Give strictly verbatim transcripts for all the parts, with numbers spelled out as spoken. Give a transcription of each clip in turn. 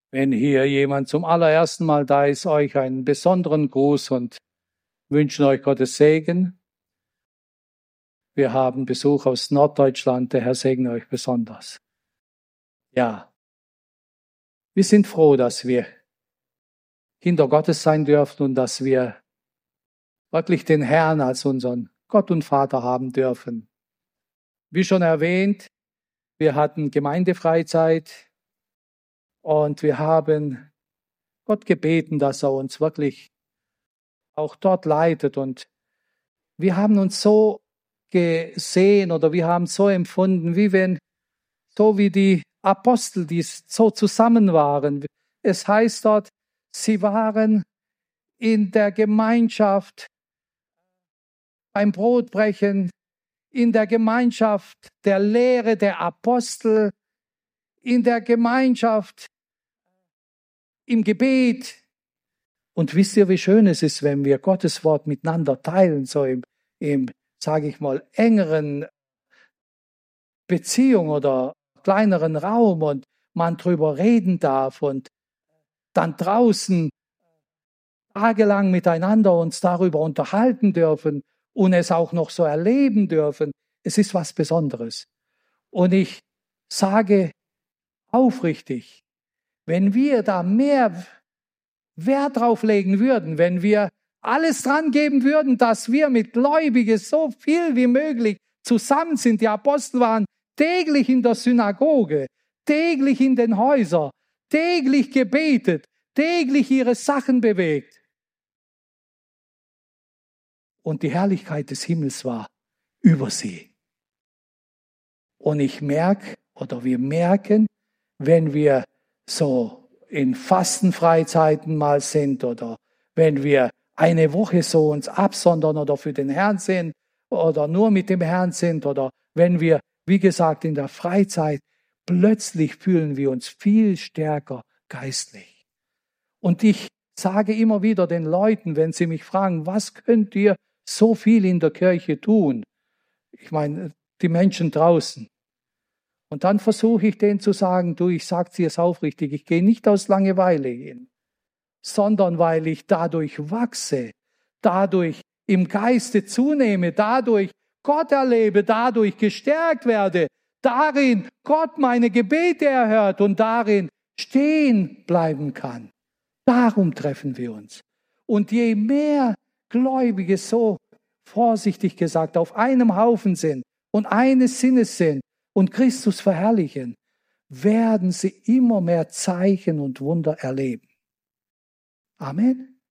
Wenn hier jemand zum allerersten Mal da ist, euch einen besonderen Gruß und wünschen euch Gottes Segen. Wir haben Besuch aus Norddeutschland, der Herr segne euch besonders. Ja, wir sind froh, dass wir Kinder Gottes sein dürfen und dass wir wirklich den Herrn als unseren Gott und Vater haben dürfen. Wie schon erwähnt, wir hatten Gemeindefreizeit und wir haben Gott gebeten, dass er uns wirklich auch dort leitet. Und wir haben uns so gesehen oder wir haben so empfunden, wie wenn, so wie die Apostel, die so zusammen waren. Es heißt dort, sie waren in der Gemeinschaft beim Brotbrechen, in der Gemeinschaft der Lehre der Apostel, in der Gemeinschaft im Gebet. Und wisst ihr, wie schön es ist, wenn wir Gottes Wort miteinander teilen, so im, im sage ich mal, engeren Beziehung oder kleineren Raum und man drüber reden darf und dann draußen tagelang miteinander uns darüber unterhalten dürfen und es auch noch so erleben dürfen. Es ist was Besonderes. Und ich sage aufrichtig, wenn wir da mehr Wert drauf legen würden, wenn wir alles dran geben würden, dass wir mit Gläubigen so viel wie möglich zusammen sind. Die Apostel waren täglich in der Synagoge, täglich in den Häusern, täglich gebetet, täglich ihre Sachen bewegt. Und die Herrlichkeit des Himmels war über sie. Und ich merke, oder wir merken, wenn wir so in Fastenfreizeiten mal sind oder wenn wir eine Woche so uns absondern oder für den Herrn sind oder nur mit dem Herrn sind oder wenn wir, wie gesagt, in der Freizeit, plötzlich fühlen wir uns viel stärker geistlich. Und ich sage immer wieder den Leuten, wenn sie mich fragen, was könnt ihr so viel in der Kirche tun? Ich meine, die Menschen draußen. Und dann versuche ich denen zu sagen, du, ich sage dir es aufrichtig, ich gehe nicht aus Langeweile hin, sondern weil ich dadurch wachse, dadurch im Geiste zunehme, dadurch Gott erlebe, dadurch gestärkt werde, darin Gott meine Gebete erhört und darin stehen bleiben kann. Darum treffen wir uns. Und je mehr Gläubige so, vorsichtig gesagt, auf einem Haufen sind und eines Sinnes sind und Christus verherrlichen, werden sie immer mehr Zeichen und Wunder erleben. Amen.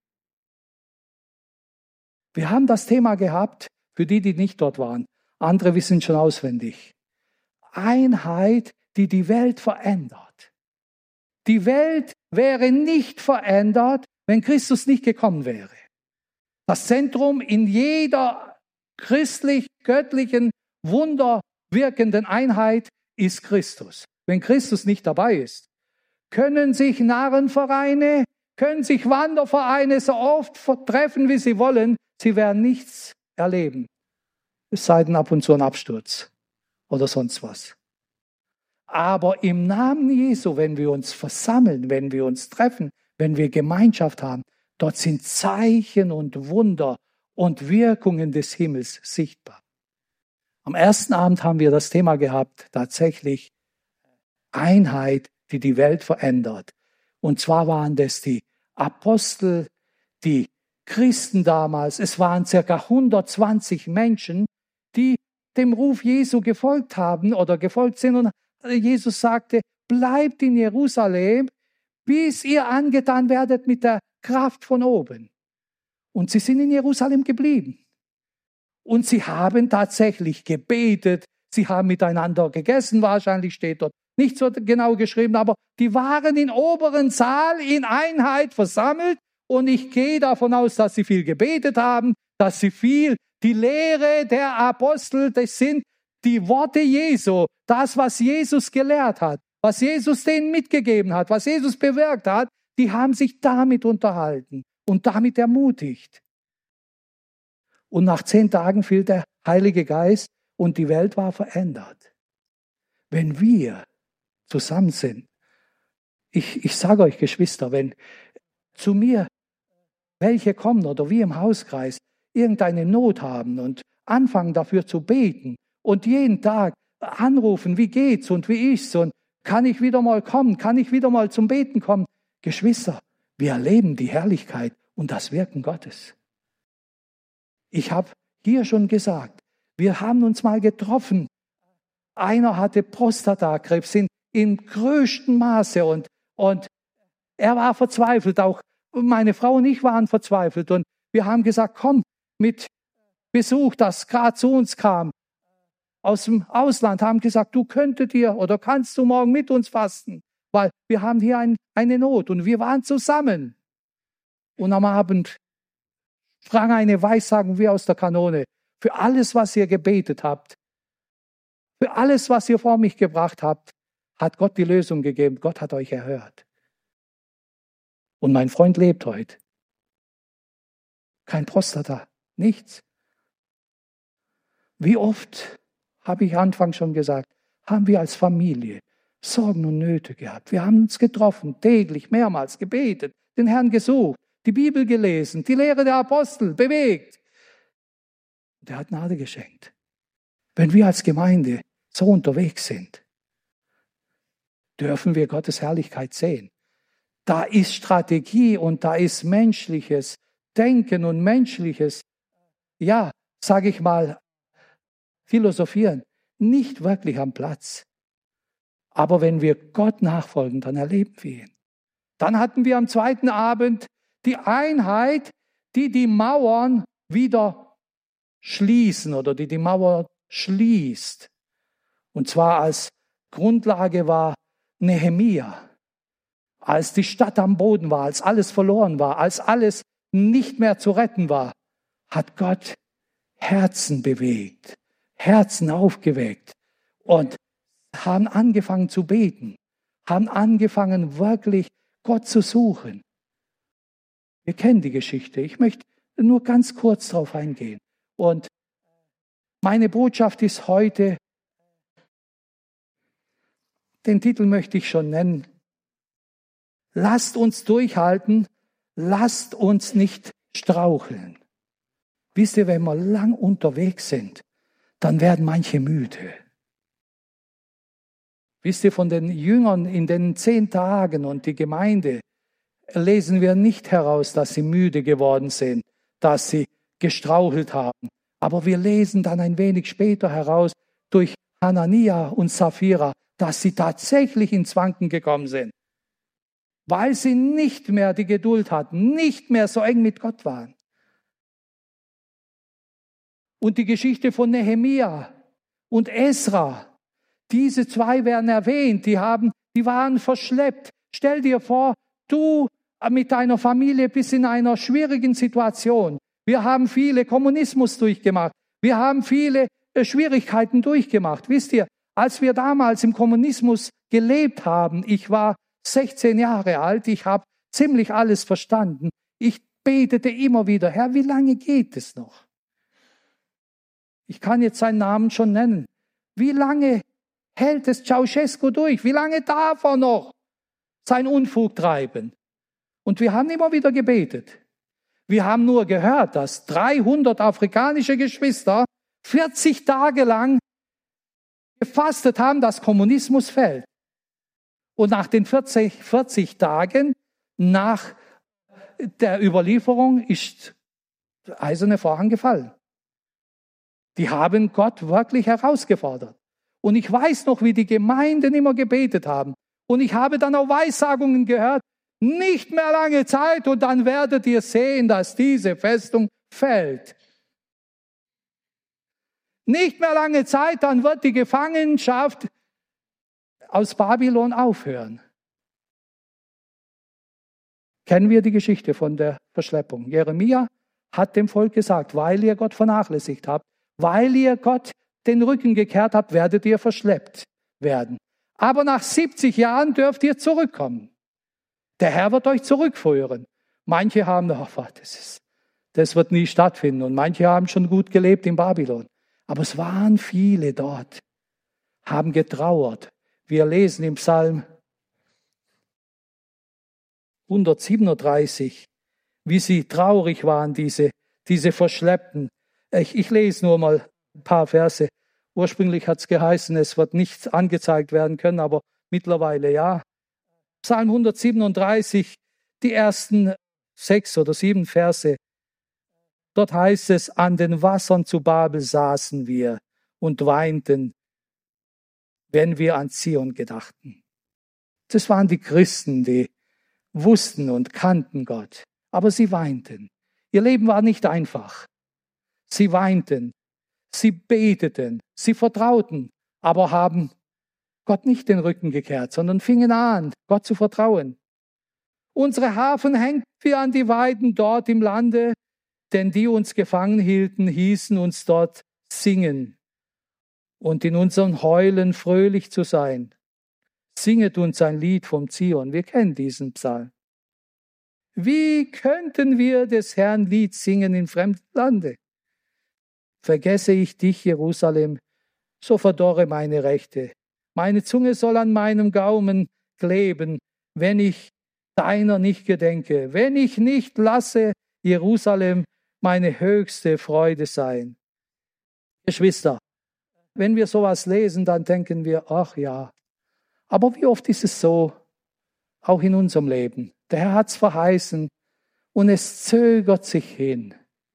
Wir haben das Thema gehabt, für die, die nicht dort waren. Andere wissen schon auswendig. Einheit, die die Welt verändert. Die Welt wäre nicht verändert, wenn Christus nicht gekommen wäre. Das Zentrum in jeder christlich-göttlichen, wunderwirkenden Einheit ist Christus. Wenn Christus nicht dabei ist, können sich Narrenvereine, können sich Wandervereine so oft treffen, wie sie wollen, sie werden nichts erleben. Es sei denn ab und zu ein Absturz oder sonst was. Aber im Namen Jesu, wenn wir uns versammeln, wenn wir uns treffen, wenn wir Gemeinschaft haben, dort sind Zeichen und Wunder und Wirkungen des Himmels sichtbar. Am ersten Abend haben wir das Thema gehabt, tatsächlich Einheit, die die Welt verändert. Und zwar waren das die Apostel, die Christen damals. Es waren circa hundertzwanzig Menschen, die dem Ruf Jesu gefolgt haben oder gefolgt sind. Und Jesus sagte, bleibt in Jerusalem, bis ihr angetan werdet mit der Kraft von oben. Und sie sind in Jerusalem geblieben. Und sie haben tatsächlich gebetet, sie haben miteinander gegessen, wahrscheinlich steht dort nicht so genau geschrieben, aber die waren im oberen Saal in Einheit versammelt und ich gehe davon aus, dass sie viel gebetet haben, dass sie viel, die Lehre der Apostel, das sind die Worte Jesu, das, was Jesus gelehrt hat, was Jesus denen mitgegeben hat, was Jesus bewirkt hat, die haben sich damit unterhalten und damit ermutigt. Und nach zehn Tagen fiel der Heilige Geist und die Welt war verändert. Wenn wir zusammen sind, Ich, ich sage euch, Geschwister, wenn zu mir welche kommen oder wir im Hauskreis irgendeine Not haben und anfangen dafür zu beten und jeden Tag anrufen, wie geht's und wie ist's und kann ich wieder mal kommen, kann ich wieder mal zum Beten kommen. Geschwister, wir erleben die Herrlichkeit und das Wirken Gottes. Ich habe hier schon gesagt, wir haben uns mal getroffen. Einer hatte Prostatakrebs in, im größten Maße und, und er war verzweifelt. Auch meine Frau und ich waren verzweifelt. Und wir haben gesagt, komm mit Besuch, das gerade zu uns kam, aus dem Ausland, haben gesagt, du könntest dir oder kannst du morgen mit uns fasten, weil wir haben hier ein, eine Not. Und wir waren zusammen. Und am Abend sprang eine Weissagung wie aus der Kanone. Für alles, was ihr gebetet habt, für alles, was ihr vor mich gebracht habt, hat Gott die Lösung gegeben. Gott hat euch erhört. Und mein Freund lebt heute. Kein Prostata, nichts. Wie oft, habe ich anfangs schon gesagt, haben wir als Familie Sorgen und Nöte gehabt. Wir haben uns getroffen, täglich, mehrmals gebetet, den Herrn gesucht, die Bibel gelesen, die Lehre der Apostel bewegt. Der hat Gnade geschenkt. Wenn wir als Gemeinde so unterwegs sind, dürfen wir Gottes Herrlichkeit sehen. Da ist Strategie und da ist menschliches Denken und menschliches, ja, sage ich mal, Philosophieren, nicht wirklich am Platz. Aber wenn wir Gott nachfolgen, dann erleben wir ihn. Dann hatten wir am zweiten Abend die Einheit, die die Mauern wieder schließen oder die die Mauer schließt. Und zwar als Grundlage war Nehemia. Als die Stadt am Boden war, als alles verloren war, als alles nicht mehr zu retten war, hat Gott Herzen bewegt, Herzen aufgeweckt und haben angefangen zu beten, haben angefangen wirklich Gott zu suchen. Wir kennen die Geschichte. Ich möchte nur ganz kurz darauf eingehen. Und meine Botschaft ist heute, den Titel möchte ich schon nennen, lasst uns durchhalten, lasst uns nicht straucheln. Wisst ihr, wenn wir lang unterwegs sind, dann werden manche müde. Wisst ihr, von den Jüngern in den zehn Tagen und die Gemeinde lesen wir nicht heraus, dass sie müde geworden sind, dass sie gestrauchelt haben. Aber wir lesen dann ein wenig später heraus durch Hanania und Sapphira, dass sie tatsächlich ins Wanken gekommen sind, weil sie nicht mehr die Geduld hatten, nicht mehr so eng mit Gott waren. Und die Geschichte von Nehemia und Esra, diese zwei werden erwähnt, die haben, die waren verschleppt. Stell dir vor, du mit deiner Familie bist in einer schwierigen Situation. Wir haben viele Kommunismus durchgemacht. Wir haben viele Schwierigkeiten durchgemacht. Wisst ihr, als wir damals im Kommunismus gelebt haben, ich war sechzehn Jahre alt, ich habe ziemlich alles verstanden. Ich betete immer wieder, Herr, wie lange geht es noch? Ich kann jetzt seinen Namen schon nennen. Wie lange hält es Ceausescu durch? Wie lange darf er noch sein Unfug treiben? Und wir haben immer wieder gebetet. Wir haben nur gehört, dass dreihundert afrikanische Geschwister vierzig Tage lang gefastet haben, dass Kommunismus fällt. Und nach den vierzig, vierzig Tagen nach der Überlieferung ist der eiserne Vorhang gefallen. Die haben Gott wirklich herausgefordert. Und ich weiß noch, wie die Gemeinden immer gebetet haben. Und ich habe dann auch Weissagungen gehört, nicht mehr lange Zeit und dann werdet ihr sehen, dass diese Festung fällt. Nicht mehr lange Zeit, dann wird die Gefangenschaft aus Babylon aufhören. Kennen wir die Geschichte von der Verschleppung? Jeremia hat dem Volk gesagt, weil ihr Gott vernachlässigt habt, weil ihr Gott den Rücken gekehrt habt, werdet ihr verschleppt werden. Aber nach siebzig Jahren dürft ihr zurückkommen. Der Herr wird euch zurückführen. Manche haben, oh, das, ist, das wird nie stattfinden. Und manche haben schon gut gelebt in Babylon. Aber es waren viele dort, haben getrauert. Wir lesen im Psalm hundertsiebenunddreißig, wie sie traurig waren, diese, diese Verschleppten. Ich, ich lese nur mal ein paar Verse. Ursprünglich hat es geheißen, es wird nicht angezeigt werden können, aber mittlerweile ja. Psalm hundertsiebenunddreißig, die ersten sechs oder sieben Verse. Dort heißt es, an den Wassern zu Babel saßen wir und weinten, wenn wir an Zion gedachten. Das waren die Christen, die wussten und kannten Gott, aber sie weinten. Ihr Leben war nicht einfach. Sie weinten, sie beteten, sie vertrauten, aber haben Gott nicht den Rücken gekehrt, sondern fingen an, Gott zu vertrauen. Unsere Hafen hängten wir an die Weiden dort im Lande, denn die uns gefangen hielten, hießen uns dort singen und in unseren Heulen fröhlich zu sein. Singet uns ein Lied vom Zion. Wir kennen diesen Psalm. Wie könnten wir des Herrn Lied singen in fremdem Lande? Vergesse ich dich, Jerusalem, so verdorre meine Rechte. Meine Zunge soll an meinem Gaumen kleben, wenn ich deiner nicht gedenke, wenn ich nicht lasse Jerusalem meine höchste Freude sein. Geschwister, wenn wir sowas lesen, dann denken wir, ach ja, aber wie oft ist es so, auch in unserem Leben? Der Herr hat es verheißen und es zögert sich hin.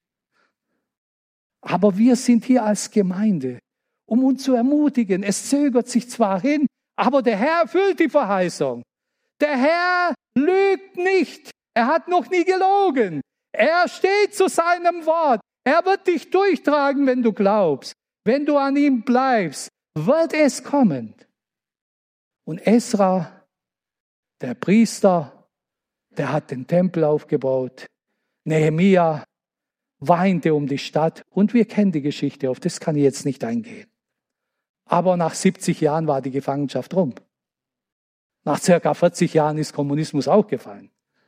Aber wir sind hier als Gemeinde, um uns zu ermutigen. Es zögert sich zwar hin, aber der Herr erfüllt die Verheißung. Der Herr lügt nicht. Er hat noch nie gelogen. Er steht zu seinem Wort. Er wird dich durchtragen, wenn du glaubst. Wenn du an ihm bleibst, wird es kommen. Und Esra, der Priester, der hat den Tempel aufgebaut. Nehemia weinte um die Stadt. Und wir kennen die Geschichte, auf das kann ich jetzt nicht eingehen. Aber nach siebzig Jahren war die Gefangenschaft rum. Nach circa vierzig Jahren ist Kommunismus auch gefallen.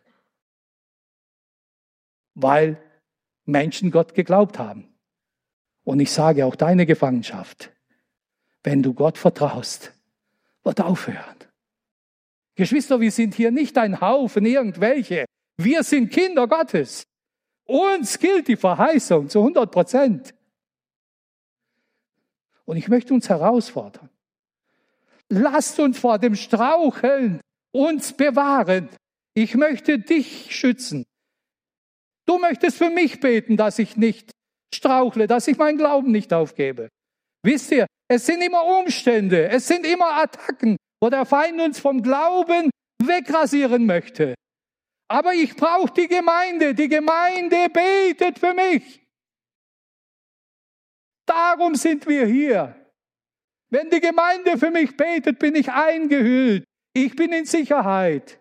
Weil Menschen Gott geglaubt haben. Und ich sage auch deine Gefangenschaft, wenn du Gott vertraust, wird aufhören. Geschwister, wir sind hier nicht ein Haufen irgendwelche. Wir sind Kinder Gottes. Uns gilt die Verheißung zu hundert Prozent. Und ich möchte uns herausfordern. Lasst uns vor dem Straucheln uns bewahren. Ich möchte dich schützen. Du möchtest für mich beten, dass ich nicht strauchle, dass ich meinen Glauben nicht aufgebe. Wisst ihr, es sind immer Umstände, es sind immer Attacken, wo der Feind uns vom Glauben wegrasieren möchte. Aber ich brauche die Gemeinde. Die Gemeinde betet für mich. Darum sind wir hier. Wenn die Gemeinde für mich betet, bin ich eingehüllt. Ich bin in Sicherheit.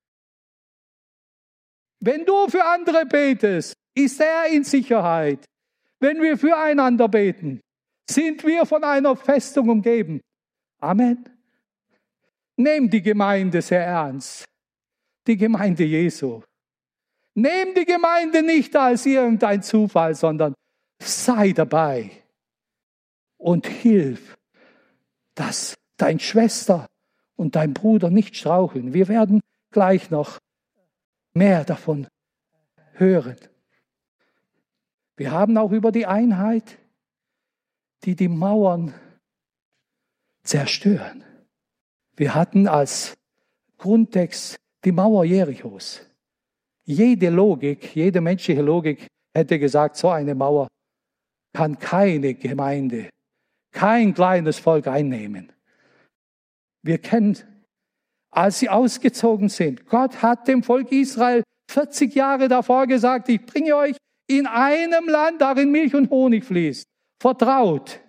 Wenn du für andere betest, ist er in Sicherheit. Wenn wir füreinander beten, sind wir von einer Festung umgeben. Amen. Nehmt die Gemeinde sehr ernst. Die Gemeinde Jesu. Nehmt die Gemeinde nicht als irgendein Zufall, sondern sei dabei und hilf, dass deine Schwester und dein Bruder nicht straucheln. Wir werden gleich noch mehr davon hören. Wir haben auch über die Einheit, die die Mauern zerstören. Wir hatten als Grundtext die Mauer Jerichos. Jede Logik, jede menschliche Logik hätte gesagt, so eine Mauer kann keine Gemeinde, kein kleines Volk einnehmen. Wir kennen, als sie ausgezogen sind, Gott hat dem Volk Israel vierzig Jahre davor gesagt, ich bringe euch in einem Land, darin Milch und Honig fließt. Vertraut.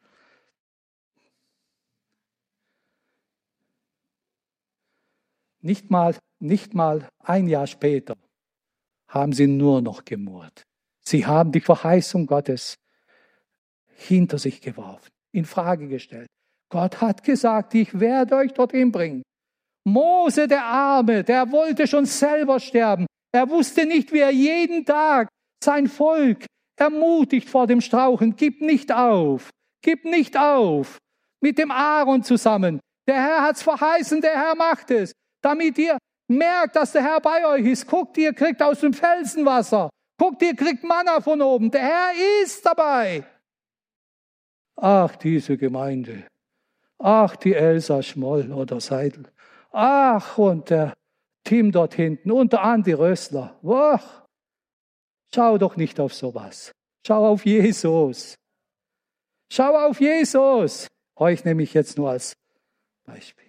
Nicht mal, nicht mal ein Jahr später haben sie nur noch gemurrt. Sie haben die Verheißung Gottes hinter sich geworfen, in Frage gestellt. Gott hat gesagt, ich werde euch dorthin bringen. Mose, der Arme, der wollte schon selber sterben. Er wusste nicht, wie er jeden Tag sein Volk ermutigt vor dem Strauchen. Gib nicht auf, gib nicht auf. Mit dem Aaron zusammen. Der Herr hat's verheißen, der Herr macht es. Damit ihr Merkt, dass der Herr bei euch ist. Guckt, ihr kriegt aus dem Felsen Wasser. Guckt, ihr kriegt Manna von oben. Der Herr ist dabei. Ach, diese Gemeinde. Ach, die Elsa Schmoll oder Seidel. Ach, und der Tim dort hinten und der Andi Rössler. Ach, schau doch nicht auf sowas. Schau auf Jesus. Schau auf Jesus. Euch nehme ich jetzt nur als Beispiel.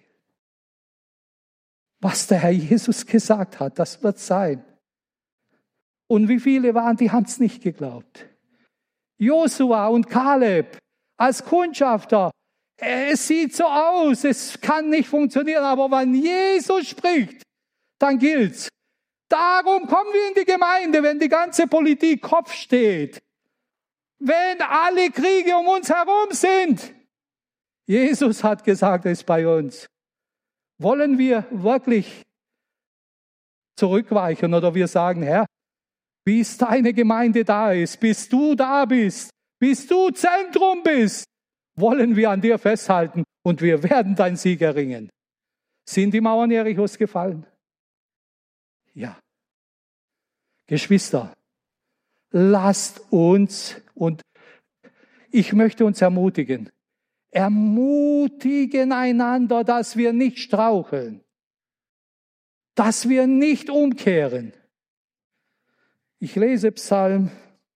Was der Herr Jesus gesagt hat, das wird sein. Und wie viele waren, die haben es nicht geglaubt. Josua und Kaleb als Kundschafter. Es sieht so aus, es kann nicht funktionieren, aber wenn Jesus spricht, dann gilt's. Darum kommen wir in die Gemeinde, wenn die ganze Politik Kopf steht. Wenn alle Kriege um uns herum sind. Jesus hat gesagt, er ist bei uns. Wollen wir wirklich zurückweichen oder wir sagen, Herr, bis deine Gemeinde da ist, bis du da bist, bis du Zentrum bist, wollen wir an dir festhalten und wir werden deinen Sieg erringen. Sind die Mauern Jerichos gefallen? Ja. Geschwister, lasst uns, und ich möchte uns ermutigen, ermutigen einander, dass wir nicht straucheln, dass wir nicht umkehren. Ich lese Psalm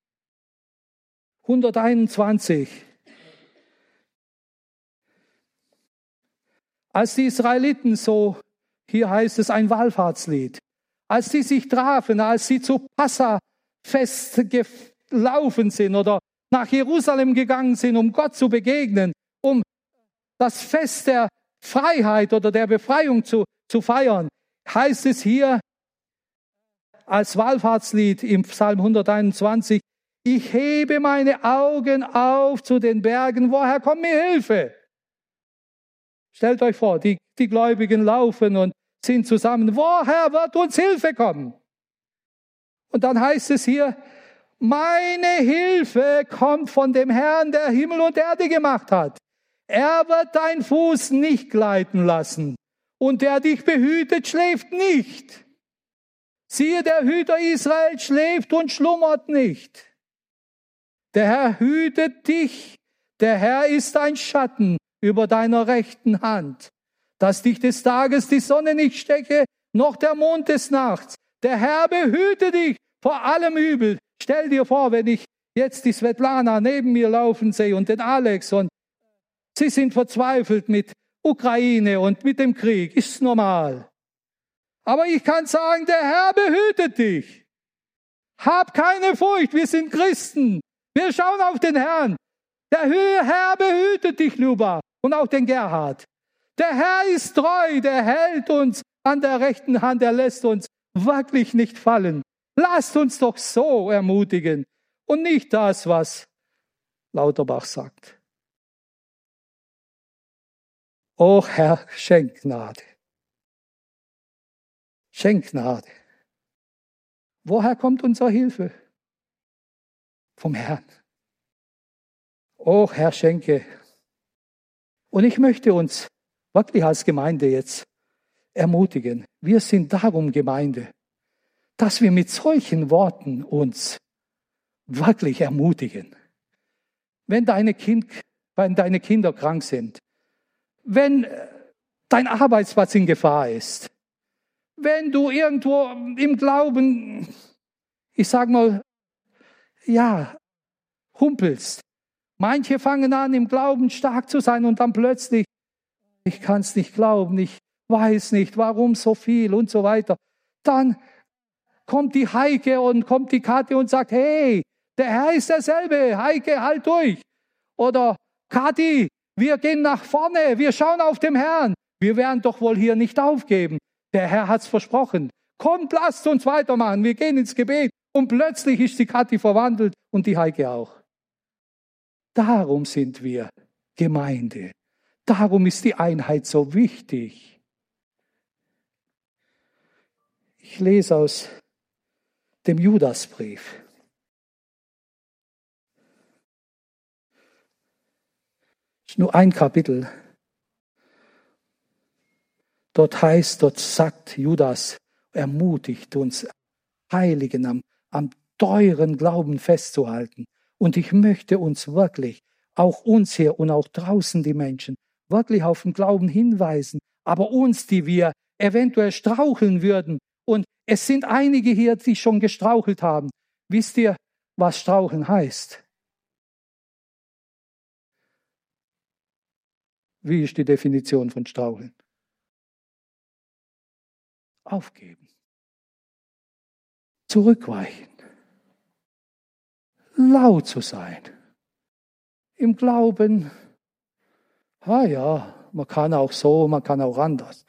hunderteinundzwanzig. Als die Israeliten so, hier heißt es ein Wallfahrtslied, als die sich trafen, als sie zu Passafest gelaufen sind oder nach Jerusalem gegangen sind, um Gott zu begegnen, um das Fest der Freiheit oder der Befreiung zu, zu feiern, heißt es hier als Wallfahrtslied im Psalm hunderteinundzwanzig, ich hebe meine Augen auf zu den Bergen, woher kommt mir Hilfe? Stellt euch vor, die, die Gläubigen laufen und sind zusammen. Woher wird uns Hilfe kommen? Und dann heißt es hier, meine Hilfe kommt von dem Herrn, der Himmel und Erde gemacht hat. Er wird dein Fuß nicht gleiten lassen. Und der dich behütet, schläft nicht. Siehe, der Hüter Israel schläft und schlummert nicht. Der Herr hütet dich. Der Herr ist ein Schatten über deiner rechten Hand, dass dich des Tages die Sonne nicht steche, noch der Mond des Nachts. Der Herr behüte dich vor allem Übel. Stell dir vor, wenn ich jetzt die Svetlana neben mir laufen sehe und den Alex und sie sind verzweifelt mit Ukraine und mit dem Krieg. Ist normal. Aber ich kann sagen, der Herr behütet dich. Hab keine Furcht, wir sind Christen. Wir schauen auf den Herrn. Der Herr behütet dich, Luba, und auch den Gerhard. Der Herr ist treu, der hält uns an der rechten Hand, er lässt uns wirklich nicht fallen. Lasst uns doch so ermutigen und nicht das, was Lauterbach sagt. O Herr, schenk Gnade. Schenk Gnade. Woher kommt unsere Hilfe? Vom Herrn. O Herr, schenke. Und ich möchte uns wirklich als Gemeinde jetzt ermutigen. Wir sind darum Gemeinde, dass wir mit solchen Worten uns wirklich ermutigen. Wenn deine, kind, wenn deine Kinder krank sind, wenn dein Arbeitsplatz in Gefahr ist, wenn du irgendwo im Glauben, ich sag mal, ja, humpelst. Manche fangen an, im Glauben stark zu sein und dann plötzlich, ich kann es nicht glauben, ich weiß nicht, warum so viel und so weiter. Dann kommt die Heike und kommt die Kathi und sagt, hey, der Herr ist derselbe, Heike, halt durch. Oder Kathi, wir gehen nach vorne, wir schauen auf den Herrn. Wir werden doch wohl hier nicht aufgeben. Der Herr hat's versprochen. Kommt, lasst uns weitermachen, wir gehen ins Gebet. Und plötzlich ist die Kathi verwandelt und die Heike auch. Darum sind wir Gemeinde. Darum ist die Einheit so wichtig. Ich lese aus dem Judasbrief. Ist nur ein Kapitel. Dort heißt, dort sagt Judas, ermutigt uns, Heiligen am, am teuren Glauben festzuhalten. Und ich möchte uns wirklich, auch uns hier und auch draußen die Menschen, wirklich auf den Glauben hinweisen. Aber uns, die wir eventuell straucheln würden, und es sind einige hier, die schon gestrauchelt haben. Wisst ihr, was straucheln heißt? Wie ist die Definition von straucheln? Aufgeben. Zurückweichen. Laut zu sein. Im Glauben, ah ja, man kann auch so, man kann auch anders.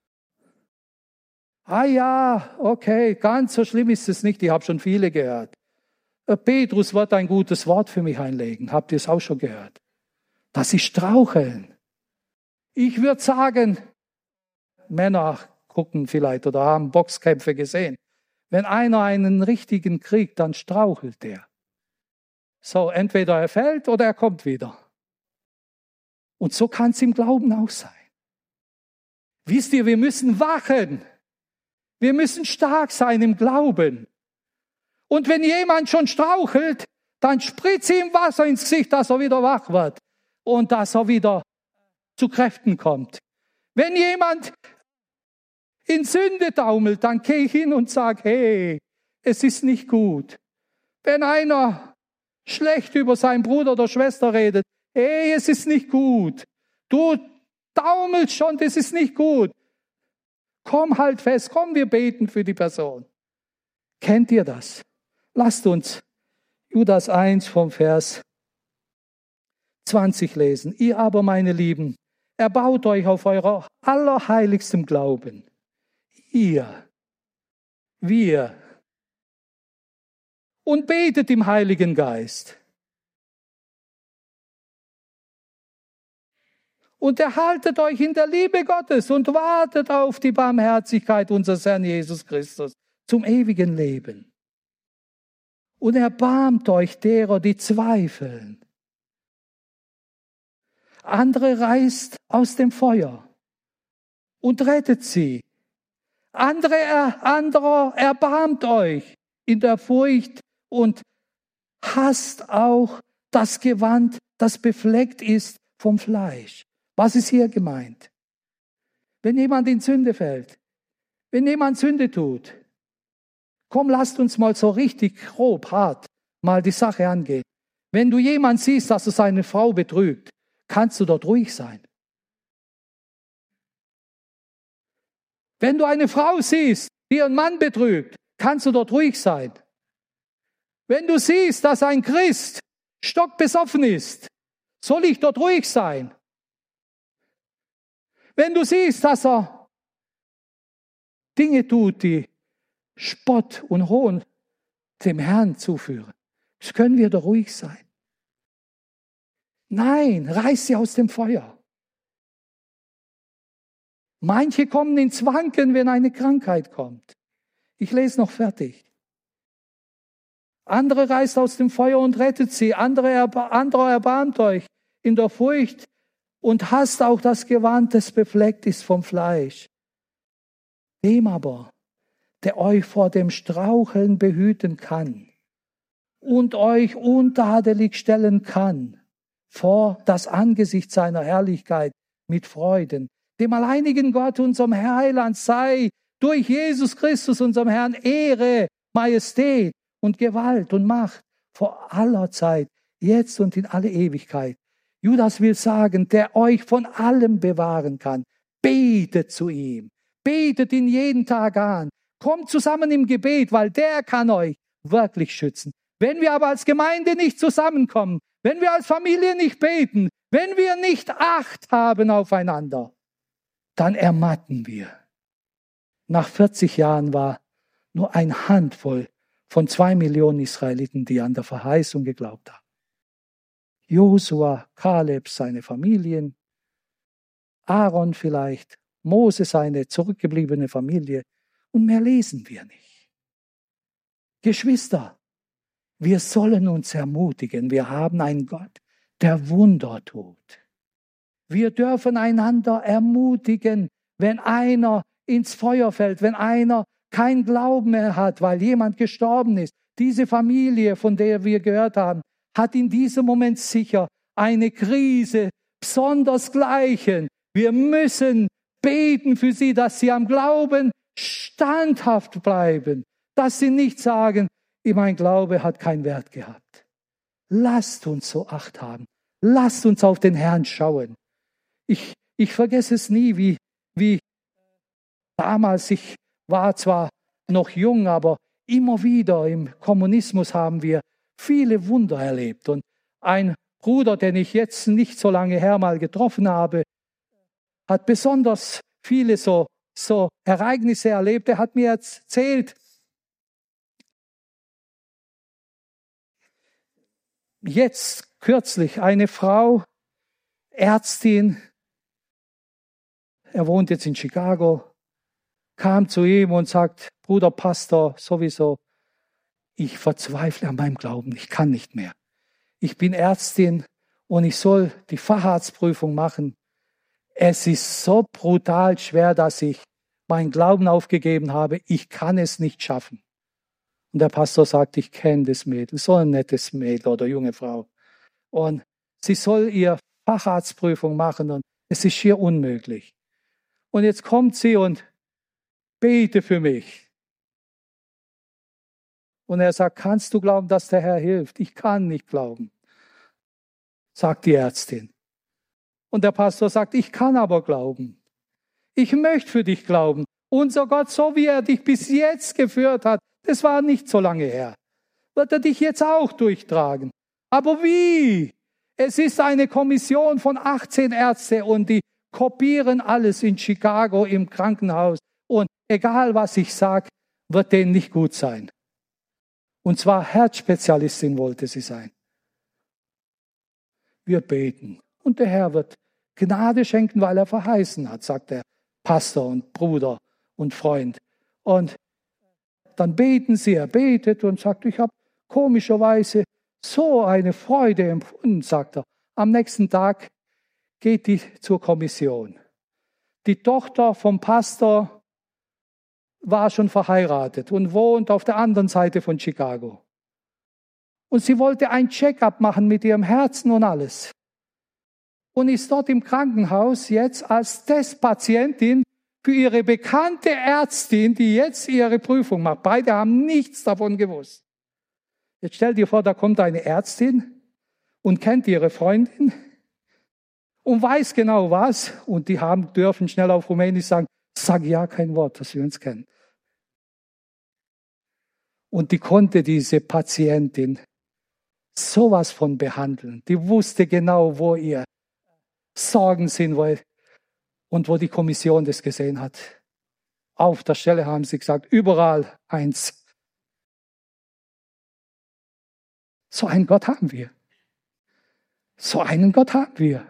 Ah ja, okay, ganz so schlimm ist es nicht, ich habe schon viele gehört. Petrus wird ein gutes Wort für mich einlegen, habt ihr es auch schon gehört? Das ist Straucheln. Ich würde sagen, Männer gucken vielleicht oder haben Boxkämpfe gesehen. Wenn einer einen richtigen kriegt, dann strauchelt der. So, entweder er fällt oder er kommt wieder. Und so kann es im Glauben auch sein. Wisst ihr, wir müssen wachen. Wir müssen stark sein im Glauben. Und wenn jemand schon strauchelt, dann spritze ihm Wasser ins Gesicht, dass er wieder wach wird und dass er wieder zu Kräften kommt. Wenn jemand in Sünde taumelt, dann gehe ich hin und sage, hey, es ist nicht gut. Wenn einer schlecht über seinen Bruder oder Schwester redet, hey, es ist nicht gut. Du taumelst schon, das ist nicht gut. Komm halt fest, komm, wir beten für die Person. Kennt ihr das? Lasst uns Judas eins vom Vers zwanzig lesen. Ihr aber, meine Lieben, erbaut euch auf eurer allerheiligstem Glauben. Ihr, wir, und betet im Heiligen Geist. Und erhaltet euch in der Liebe Gottes und wartet auf die Barmherzigkeit unseres Herrn Jesus Christus zum ewigen Leben. Und erbarmt euch derer, die zweifeln. Andere reißt aus dem Feuer und rettet sie. Andere, er, anderer erbarmt euch in der Furcht und hasst auch das Gewand, das befleckt ist vom Fleisch. Was ist hier gemeint? Wenn jemand in Sünde fällt, wenn jemand Sünde tut, komm, lasst uns mal so richtig grob, hart mal die Sache angehen. Wenn du jemand siehst, dass er seine Frau betrügt, kannst du dort ruhig sein. Wenn du eine Frau siehst, die ihren Mann betrügt, kannst du dort ruhig sein. Wenn du siehst, dass ein Christ stockbesoffen ist, soll ich dort ruhig sein. Wenn du siehst, dass er Dinge tut, die Spott und Hohn dem Herrn zuführen, das können wir doch ruhig sein. Nein, reiß sie aus dem Feuer. Manche kommen ins Wanken, wenn eine Krankheit kommt. Ich lese noch fertig. Andere reißt aus dem Feuer und rettet sie. Andere, erba- andere erbarmt euch in der Furcht und hasst auch das Gewand, das befleckt ist vom Fleisch. Dem aber, der euch vor dem Straucheln behüten kann und euch untadelig stellen kann vor das Angesicht seiner Herrlichkeit mit Freuden, dem alleinigen Gott, unserem Heiland, sei durch Jesus Christus, unserem Herrn, Ehre, Majestät und Gewalt und Macht vor aller Zeit, jetzt und in alle Ewigkeit. Judas will sagen, der euch von allem bewahren kann. Betet zu ihm. Betet ihn jeden Tag an. Kommt zusammen im Gebet, weil der kann euch wirklich schützen. Wenn wir aber als Gemeinde nicht zusammenkommen, wenn wir als Familie nicht beten, wenn wir nicht Acht haben aufeinander, dann ermatten wir. Nach vierzig Jahren war nur eine Handvoll von zwei Millionen Israeliten, die an der Verheißung geglaubt haben. Josua, Kaleb, seine Familien, Aaron vielleicht, Mose, seine zurückgebliebene Familie. Und mehr lesen wir nicht. Geschwister, wir sollen uns ermutigen. Wir haben einen Gott, der Wunder tut. Wir dürfen einander ermutigen, wenn einer ins Feuer fällt, wenn einer keinen Glauben mehr hat, weil jemand gestorben ist. Diese Familie, von der wir gehört haben, hat in diesem Moment sicher eine Krise besonders gleichen. Wir müssen beten für sie, dass sie am Glauben standhaft bleiben, dass sie nicht sagen, mein Glaube hat keinen Wert gehabt. Lasst uns so Acht haben. Lasst uns auf den Herrn schauen. Ich, ich vergesse es nie, wie, wie damals, ich war zwar noch jung, aber immer wieder im Kommunismus haben wir viele Wunder erlebt. Und ein Bruder, den ich jetzt nicht so lange her mal getroffen habe, hat besonders viele so, so Ereignisse erlebt. Er hat mir erzählt, jetzt kürzlich eine Frau, Ärztin, er wohnt jetzt in Chicago, kam zu ihm und sagt, Bruder Pastor, sowieso, ich verzweifle an meinem Glauben, ich kann nicht mehr. Ich bin Ärztin und ich soll die Facharztprüfung machen. Es ist so brutal schwer, dass ich meinen Glauben aufgegeben habe. Ich kann es nicht schaffen. Und der Pastor sagt, ich kenne das Mädel, so ein nettes Mädel oder junge Frau. Und sie soll ihr Facharztprüfung machen und es ist schier unmöglich. Und jetzt kommt sie und bete für mich. Und er sagt, kannst du glauben, dass der Herr hilft? Ich kann nicht glauben, sagt die Ärztin. Und der Pastor sagt, ich kann aber glauben. Ich möchte für dich glauben. Unser Gott, so wie er dich bis jetzt geführt hat, das war nicht so lange her, wird er dich jetzt auch durchtragen. Aber wie? Es ist eine Kommission von achtzehn Ärzten und die kopieren alles in Chicago im Krankenhaus. Und egal, was ich sage, wird denen nicht gut sein. Und zwar Herzspezialistin wollte sie sein. Wir beten. Und der Herr wird Gnade schenken, weil er verheißen hat, sagt der Pastor und Bruder und Freund. Und dann beten sie, er betet und sagt, ich habe komischerweise so eine Freude empfunden, sagt er. Am nächsten Tag geht die zur Kommission. Die Tochter vom Pastor war schon verheiratet und wohnt auf der anderen Seite von Chicago. Und sie wollte ein Check-up machen mit ihrem Herzen und alles. Und ist dort im Krankenhaus jetzt als Testpatientin für ihre bekannte Ärztin, die jetzt ihre Prüfung macht. Beide haben nichts davon gewusst. Jetzt stell dir vor, da kommt eine Ärztin und kennt ihre Freundin und weiß genau was. Und die haben, dürfen schnell auf Rumänisch sagen, sag ja kein Wort, dass wir uns kennen. Und die konnte diese Patientin sowas von behandeln. Die wusste genau, wo ihr Sorgen sind und wo die Kommission das gesehen hat. Auf der Stelle haben sie gesagt, überall eins. So einen Gott haben wir. So einen Gott haben wir.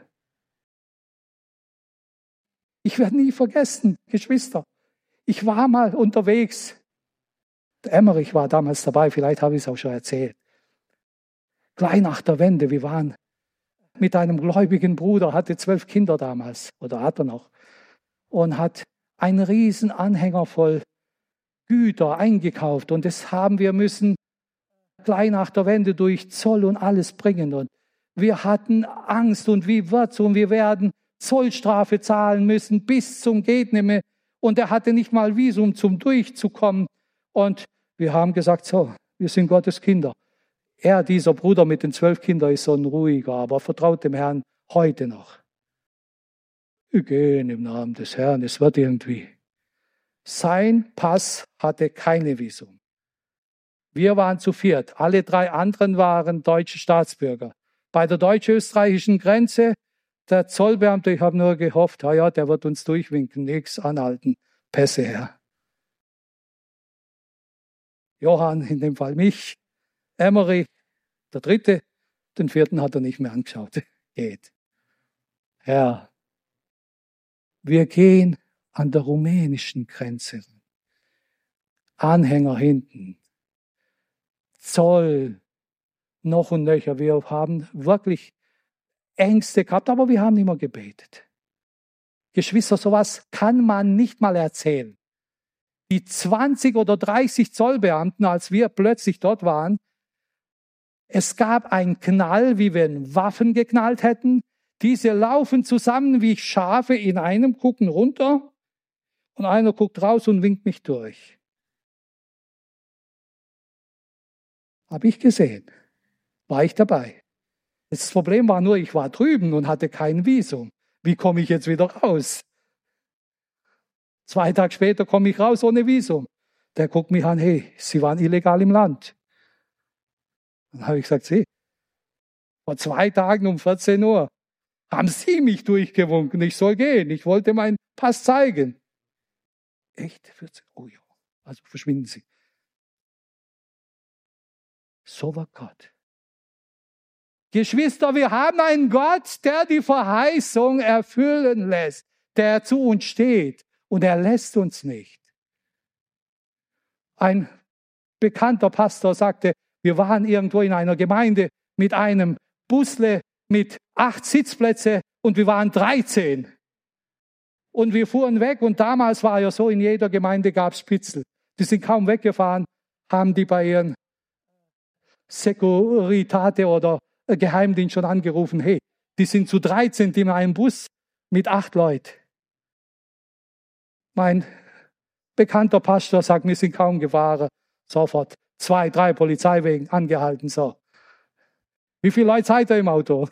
Ich werde nie vergessen, Geschwister, ich war mal unterwegs. Der Emmerich war damals dabei, vielleicht habe ich es auch schon erzählt. Gleich nach der Wende, wir waren mit einem gläubigen Bruder, hatte zwölf Kinder damals, oder hat er noch, und hat einen riesen Anhänger voll Güter eingekauft. Und das haben wir müssen gleich nach der Wende durch Zoll und alles bringen. Und wir hatten Angst und wie wird's und wir werden Zollstrafe zahlen müssen bis zum geht nicht mehr. Und er hatte nicht mal Visum zum durchzukommen. Und wir haben gesagt, so, wir sind Gottes Kinder. Er, dieser Bruder mit den zwölf Kindern, ist so ein ruhiger, aber vertraut dem Herrn heute noch. Wir gehen im Namen des Herrn, es wird irgendwie. Sein Pass hatte keine Visum. Wir waren zu viert. Alle drei anderen waren deutsche Staatsbürger. Bei der deutsch-österreichischen Grenze, der Zollbeamte, ich habe nur gehofft, ja, ja, der wird uns durchwinken, nichts anhalten, Pässe her. Johann, in dem Fall mich, Emmerich, der dritte, den vierten hat er nicht mehr angeschaut. Geht. Herr, wir gehen an der rumänischen Grenze. Anhänger hinten. Zoll, noch und nöcher. Wir haben wirklich Ängste gehabt, aber wir haben immer gebetet. Geschwister, sowas kann man nicht mal erzählen. Die zwanzig oder dreißig Zollbeamten, als wir plötzlich dort waren, es gab einen Knall, wie wenn Waffen geknallt hätten. Diese laufen zusammen wie Schafe in einem, gucken runter und einer guckt raus und winkt mich durch. Habe ich gesehen. War ich dabei. Das Problem war nur, ich war drüben und hatte kein Visum. Wie komme ich jetzt wieder raus? Zwei Tage später komme ich raus ohne Visum. Der guckt mich an, hey, Sie waren illegal im Land. Dann habe ich gesagt, Sie, vor zwei Tagen um vierzehn Uhr haben Sie mich durchgewunken, ich soll gehen. Ich wollte meinen Pass zeigen. Echt? vierzehn? Oh ja, also verschwinden Sie. So war Gott. Geschwister, wir haben einen Gott, der die Verheißung erfüllen lässt, der zu uns steht und er lässt uns nicht. Ein bekannter Pastor sagte, wir waren irgendwo in einer Gemeinde mit einem Busle mit acht Sitzplätze und wir waren dreizehn. Und wir fuhren weg und damals war ja so, in jeder Gemeinde gab es Spitzel. Die sind kaum weggefahren, haben die bei ihren Securitate oder Geheimdienst schon angerufen, hey, die sind zu dreizehn in einem Bus mit acht Leuten. Mein bekannter Pastor sagt, wir sind kaum gefahren. Sofort zwei, drei Polizeiwegen angehalten. So. Wie viele Leute seid ihr im Auto?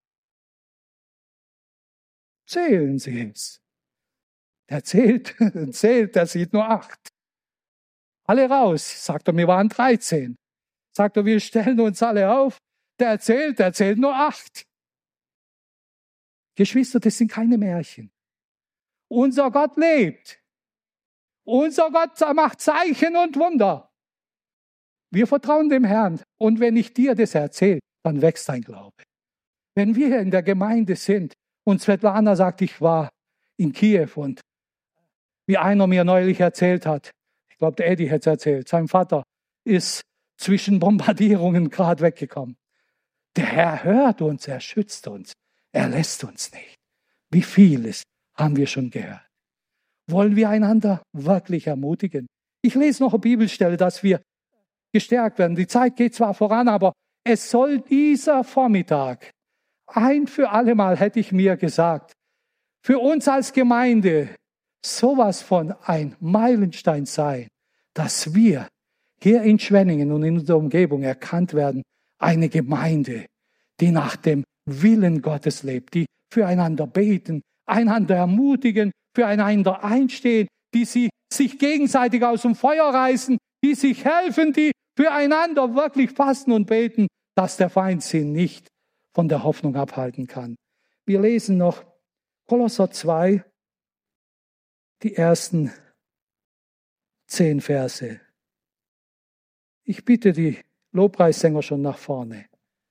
Zählen Sie es. Der zählt, zählt, der sieht nur acht. Alle raus, sagt er, wir waren dreizehn. Sagt er, wir stellen uns alle auf. Der zählt, der zählt nur acht. Geschwister, das sind keine Märchen. Unser Gott lebt. Unser Gott macht Zeichen und Wunder. Wir vertrauen dem Herrn. Und wenn ich dir das erzähle, dann wächst dein Glaube. Wenn wir in der Gemeinde sind und Svetlana sagt, ich war in Kiew und wie einer mir neulich erzählt hat, ich glaube, der Eddie hat es erzählt, sein Vater ist zwischen Bombardierungen gerade weggekommen. Der Herr hört uns, er schützt uns, er lässt uns nicht. Wie vieles haben wir schon gehört. Wollen wir einander wirklich ermutigen? Ich lese noch eine Bibelstelle, dass wir gestärkt werden. Die Zeit geht zwar voran, aber es soll dieser Vormittag ein für alle Mal, hätte ich mir gesagt, für uns als Gemeinde sowas von ein Meilenstein sein, dass wir hier in Schwenningen und in unserer Umgebung erkannt werden, eine Gemeinde, die nach dem Willen Gottes lebt, die füreinander beten, einander ermutigen, füreinander einstehen, die sie sich gegenseitig aus dem Feuer reißen, die sich helfen, die füreinander wirklich fasten und beten, dass der Feind sie nicht von der Hoffnung abhalten kann. Wir lesen noch Kolosser zwei, die ersten zehn Verse. Ich bitte die Lobpreissänger schon nach vorne.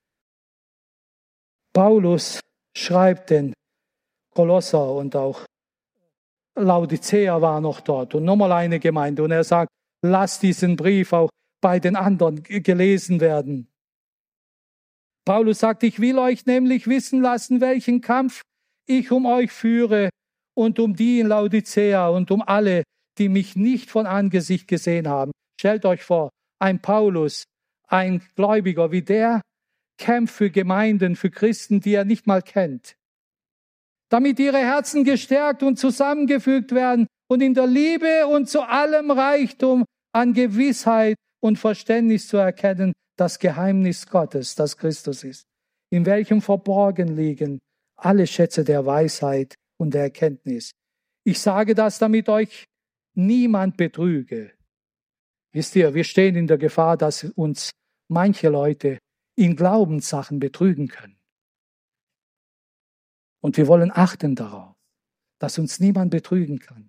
Paulus schreibt den Kolosser und auch Laodicea war noch dort und nochmal eine Gemeinde. Und er sagt, lass diesen Brief auch bei den anderen gelesen werden. Paulus sagt, ich will euch nämlich wissen lassen, welchen Kampf ich um euch führe und um die in Laodicea und um alle, die mich nicht von Angesicht gesehen haben. Stellt euch vor, ein Paulus, ein Gläubiger wie der, kämpft für Gemeinden, für Christen, die er nicht mal kennt. Damit ihre Herzen gestärkt und zusammengefügt werden und in der Liebe und zu allem Reichtum an Gewissheit und Verständnis zu erkennen, das Geheimnis Gottes, das Christus ist, in welchem verborgen liegen alle Schätze der Weisheit und der Erkenntnis. Ich sage das, damit euch niemand betrüge. Wisst ihr, wir stehen in der Gefahr, dass uns manche Leute in Glaubenssachen betrügen können. Und wir wollen achten darauf, dass uns niemand betrügen kann.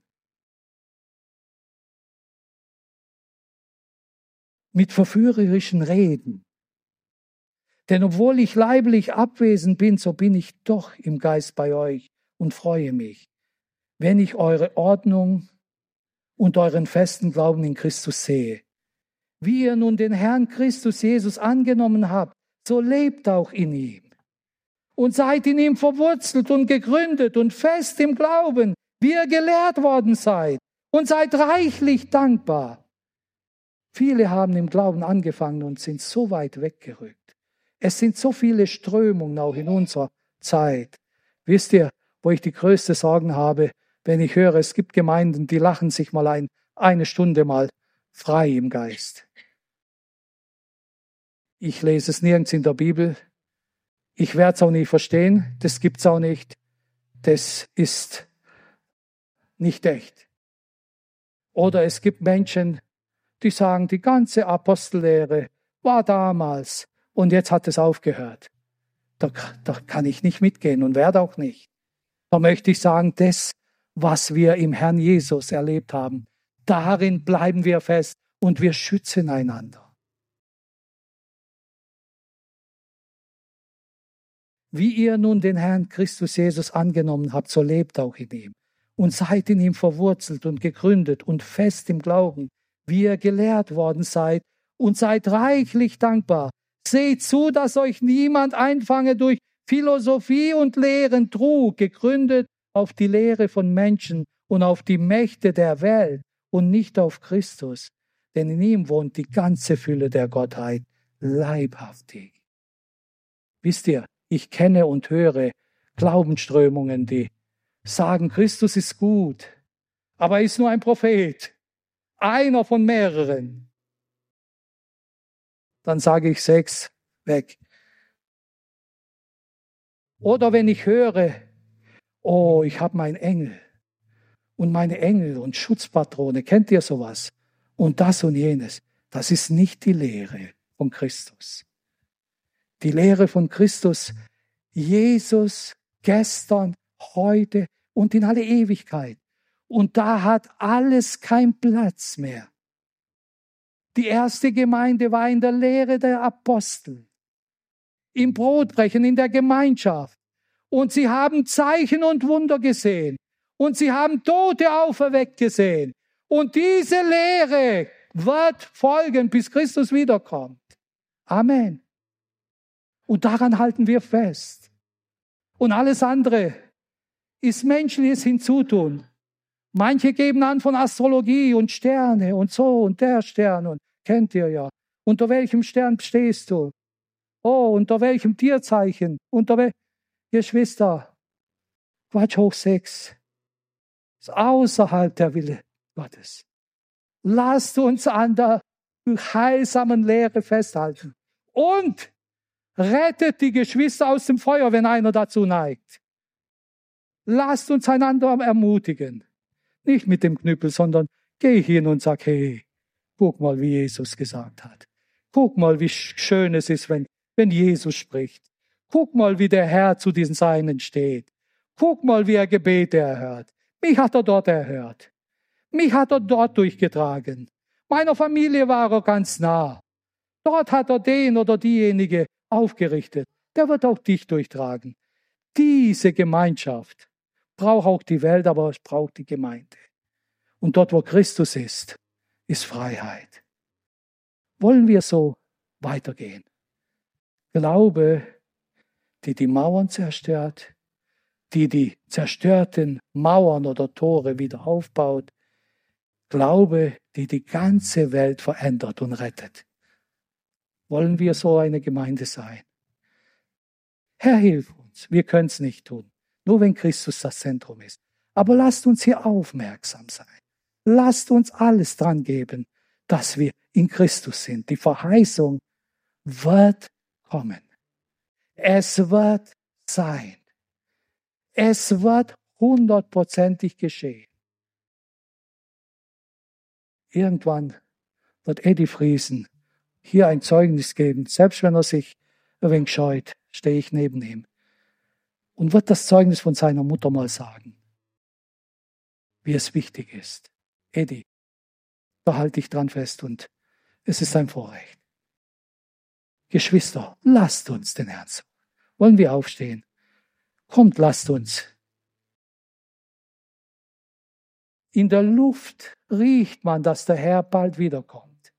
Mit verführerischen Reden. Denn obwohl ich leiblich abwesend bin, so bin ich doch im Geist bei euch und freue mich, wenn ich eure Ordnung und euren festen Glauben in Christus sehe. Wie ihr nun den Herrn Christus Jesus angenommen habt, so lebt auch in ihm. und seid in ihm verwurzelt und gegründet und fest im Glauben, wie ihr gelehrt worden seid, und seid reichlich dankbar. Viele haben im Glauben angefangen und sind so weit weggerückt. Es sind so viele Strömungen auch in unserer Zeit. Wisst ihr, wo ich die größte Sorgen habe, wenn ich höre, es gibt Gemeinden, die lachen sich mal ein, eine Stunde mal frei im Geist. Ich lese es nirgends in der Bibel. Ich werde es auch nie verstehen. Das gibt's auch nicht. Das ist nicht echt. Oder es gibt Menschen, die sagen, die ganze Apostellehre war damals und jetzt hat es aufgehört. Da, da kann ich nicht mitgehen und werde auch nicht. Da möchte ich sagen, das, was wir im Herrn Jesus erlebt haben, darin bleiben wir fest und wir schützen einander. Wie ihr nun den Herrn Christus Jesus angenommen habt, so lebt auch in ihm und seid in ihm verwurzelt und gegründet und fest im Glauben, wie ihr gelehrt worden seid, und seid reichlich dankbar. Seht zu, dass euch niemand einfange durch Philosophie und Lehren Trug, gegründet auf die Lehre von Menschen und auf die Mächte der Welt und nicht auf Christus, denn in ihm wohnt die ganze Fülle der Gottheit leibhaftig. Wisst ihr, ich kenne und höre Glaubensströmungen, die sagen, Christus ist gut, aber er ist nur ein Prophet, einer von mehreren. Dann sage ich sechs, weg. Oder wenn ich höre, oh, ich habe meinen Engel und meine Engel und Schutzpatrone, kennt ihr sowas? Und das und jenes, das ist nicht die Lehre von Christus. Die Lehre von Christus, Jesus gestern, heute und in alle Ewigkeit. Und da hat alles keinen Platz mehr. Die erste Gemeinde war in der Lehre der Apostel, im Brotbrechen, in der Gemeinschaft. Und sie haben Zeichen und Wunder gesehen. Und sie haben Tote auferweckt gesehen. Und diese Lehre wird folgen, bis Christus wiederkommt. Amen. Und daran halten wir fest. Und alles andere ist menschliches Hinzutun. Manche geben an von Astrologie und Sterne und so und der Stern und kennt ihr ja. Unter welchem Stern stehst du? Oh, unter welchem Tierzeichen? Unter wel... Geschwister, Quatsch hoch sechs. Ist außerhalb der Wille Gottes. Lasst uns an der heilsamen Lehre festhalten. Und rettet die Geschwister aus dem Feuer, wenn einer dazu neigt. Lasst uns einander ermutigen. Nicht mit dem Knüppel, sondern geh hin und sag, hey, guck mal, wie Jesus gesagt hat. Guck mal, wie schön es ist, wenn, wenn Jesus spricht. Guck mal, wie der Herr zu diesen Seinen steht. Guck mal, wie er Gebete erhört. Mich hat er dort erhört. Mich hat er dort durchgetragen. Meiner Familie war er ganz nah. Dort hat er den oder diejenige aufgerichtet. Der wird auch dich durchtragen. Diese Gemeinschaft braucht auch die Welt, aber es braucht die Gemeinde. Und dort, wo Christus ist, ist Freiheit. Wollen wir so weitergehen? Glaube, die die Mauern zerstört, die die zerstörten Mauern oder Tore wieder aufbaut. Glaube, die die ganze Welt verändert und rettet. Wollen wir so eine Gemeinde sein? Herr, hilf uns. Wir können es nicht tun. Nur wenn Christus das Zentrum ist. Aber lasst uns hier aufmerksam sein. Lasst uns alles dran geben, dass wir in Christus sind. Die Verheißung wird kommen. Es wird sein. Es wird hundertprozentig geschehen. Irgendwann wird Eddie Friesen hier ein Zeugnis geben. Selbst wenn er sich ein wenig scheut, stehe ich neben ihm. Und wird das Zeugnis von seiner Mutter mal sagen, wie es wichtig ist. Eddie, da halte ich dran fest und es ist ein Vorrecht. Geschwister, lasst uns den Herrn suchen. Wollen wir aufstehen? Kommt, lasst uns. In der Luft riecht man, dass der Herr bald wiederkommt.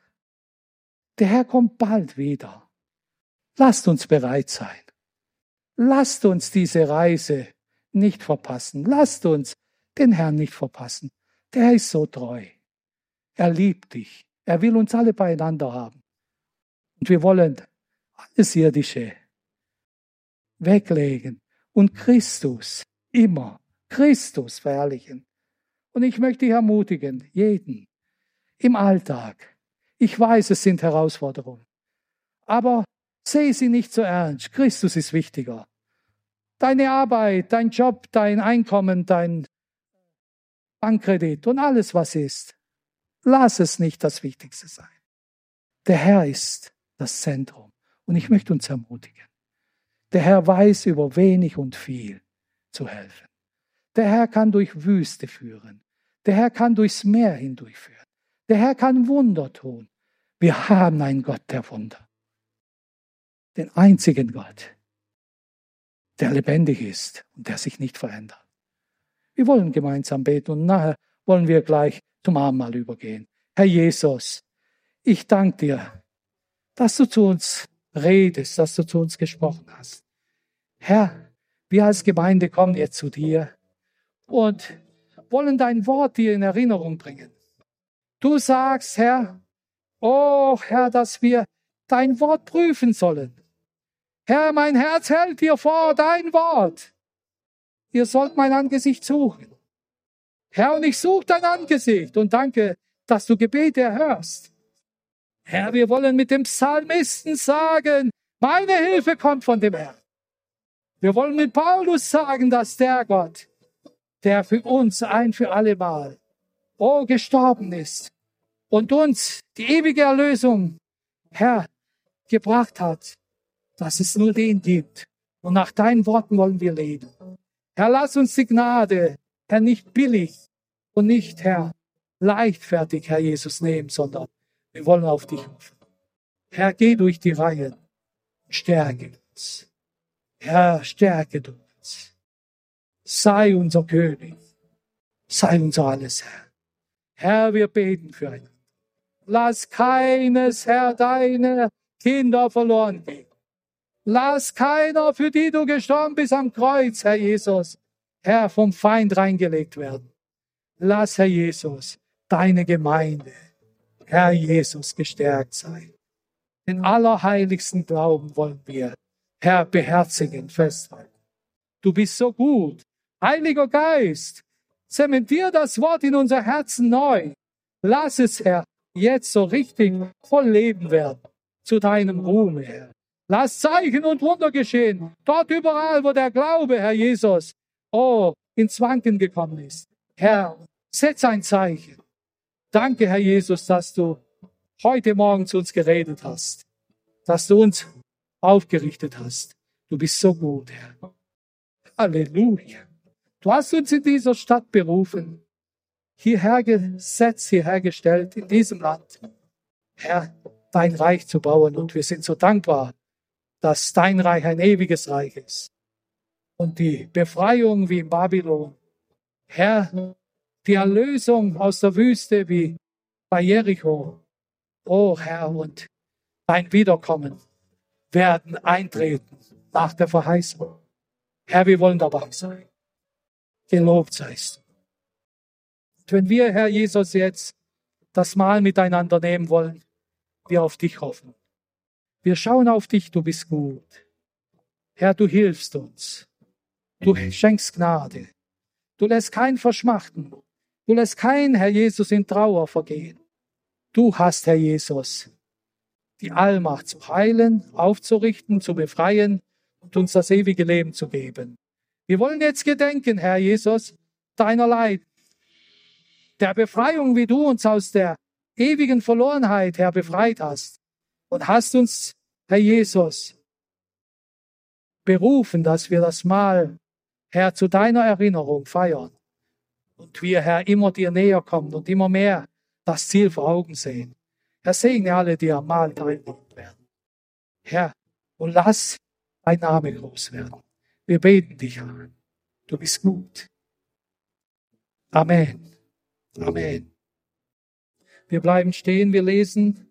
Der Herr kommt bald wieder. Lasst uns bereit sein. lasst uns diese Reise nicht verpassen. Lasst uns den Herrn nicht verpassen. Der ist so treu. Er liebt dich. Er will uns alle beieinander haben. Und wir wollen alles Irdische weglegen und Christus immer, Christus verherrlichen. Und ich möchte dich ermutigen, jeden, im Alltag. Ich weiß, es sind Herausforderungen. Aber sehe sie nicht so ernst. Christus ist wichtiger. Deine Arbeit, dein Job, dein Einkommen, dein Bankkredit und alles, was ist. Lass es nicht das Wichtigste sein. Der Herr ist das Zentrum. Und ich möchte uns ermutigen. Der Herr weiß über wenig und viel zu helfen. Der Herr kann durch Wüste führen. Der Herr kann durchs Meer hindurchführen. Der Herr kann Wunder tun. Wir haben einen Gott der Wunder. Den einzigen Gott, der lebendig ist und der sich nicht verändert. Wir wollen gemeinsam beten und nachher wollen wir gleich zum Abendmahl übergehen. Herr Jesus, ich danke dir, dass du zu uns redest, dass du zu uns gesprochen hast. Herr, wir als Gemeinde kommen jetzt zu dir und wollen dein Wort dir in Erinnerung bringen. Du sagst, Herr, oh Herr, dass wir dein Wort prüfen sollen. Herr, mein Herz hält dir vor dein Wort. Ihr sollt mein Angesicht suchen. Herr, und ich suche dein Angesicht und danke, dass du Gebete erhörst. Herr, wir wollen mit dem Psalmisten sagen, meine Hilfe kommt von dem Herrn. Wir wollen mit Paulus sagen, dass der Gott, der für uns ein für alle Mal, oh, gestorben ist und uns die ewige Erlösung, Herr, gebracht hat, dass es nur den gibt. Und nach deinen Worten wollen wir leben. Herr, lass uns die Gnade, Herr, nicht billig und nicht, Herr, leichtfertig, Herr Jesus, nehmen, sondern wir wollen auf dich hoffen. Herr, geh durch die Reihen, stärke uns. Herr, stärke du uns. Sei unser König. Sei unser alles, Herr. Herr, wir beten für einen. Lass keines, Herr, deine Kinder verloren gehen. Lass keiner, für die du gestorben bist am Kreuz, Herr Jesus, Herr, vom Feind reingelegt werden. Lass, Herr Jesus, deine Gemeinde, Herr Jesus, gestärkt sein. Den allerheiligsten Glauben wollen wir, Herr, beherzigen, festhalten. Du bist so gut. Heiliger Geist, zementier das Wort in unser Herzen neu. Lass es, Herr, jetzt so richtig voll Leben werden, zu deinem Ruhme, Herr. Lass Zeichen und Wunder geschehen, dort überall, wo der Glaube, Herr Jesus, oh, ins Wanken gekommen ist. Herr, setz ein Zeichen. Danke, Herr Jesus, dass du heute Morgen zu uns geredet hast, dass du uns aufgerichtet hast. Du bist so gut, Herr. Halleluja. Du hast uns in dieser Stadt berufen, hierher gesetzt, hierher gestellt, in diesem Land, Herr, dein Reich zu bauen. Und wir sind so dankbar, dass dein Reich ein ewiges Reich ist. Und die Befreiung wie in Babylon, Herr, die Erlösung aus der Wüste wie bei Jericho, oh Herr, und dein Wiederkommen werden eintreten nach der Verheißung. Herr, wir wollen dabei sein. Gelobt seist du. Und wenn wir, Herr Jesus, jetzt das Mahl miteinander nehmen wollen, wir auf dich hoffen. Wir schauen auf dich, du bist gut. Herr, du hilfst uns. Du schenkst Gnade. Du lässt keinen verschmachten. Du lässt keinen, Herr Jesus, in Trauer vergehen. Du hast, Herr Jesus, die Allmacht zu heilen, aufzurichten, zu befreien und uns das ewige Leben zu geben. Wir wollen jetzt gedenken, Herr Jesus, deiner Leid, der Befreiung, wie du uns aus der ewigen Verlorenheit, Herr, befreit hast. Und hast uns, Herr Jesus, berufen, dass wir das Mahl, Herr, zu deiner Erinnerung feiern. Und wir, Herr, immer dir näher kommen und immer mehr das Ziel vor Augen sehen. Herr, segne alle, die am Mahl teilnehmen werden. Herr, und lass dein Name groß werden. Wir beten dich an. Du bist gut. Amen. Amen. Wir bleiben stehen, wir lesen